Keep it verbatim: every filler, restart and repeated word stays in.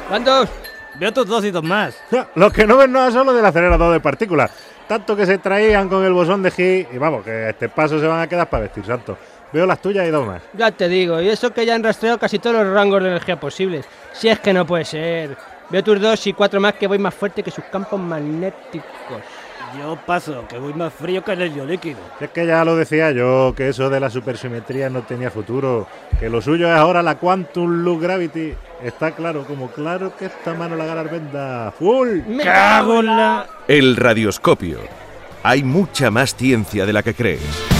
¿Cuántos? Veo tus dos y dos más. Los que no ven nada son los del acelerador de partículas. Tanto que se traían con el bosón de Higgs. Y vamos, que a este paso se van a quedar para vestir santos. Veo las tuyas y dos más. Ya te digo, y eso que ya han rastreado casi todos los rangos de energía posibles. Si es que no puede ser. Veo tus dos y cuatro más que voy más fuerte que sus campos magnéticos. Yo paso, que voy más frío que el helio líquido. Si es que ya lo decía yo, que eso de la supersimetría no tenía futuro. Que lo suyo es ahora la Quantum Loop Gravity. Está claro, como claro que esta mano la gana venda. ¡Full! ¡Me cago en la... El radioscopio. Hay mucha más ciencia de la que crees.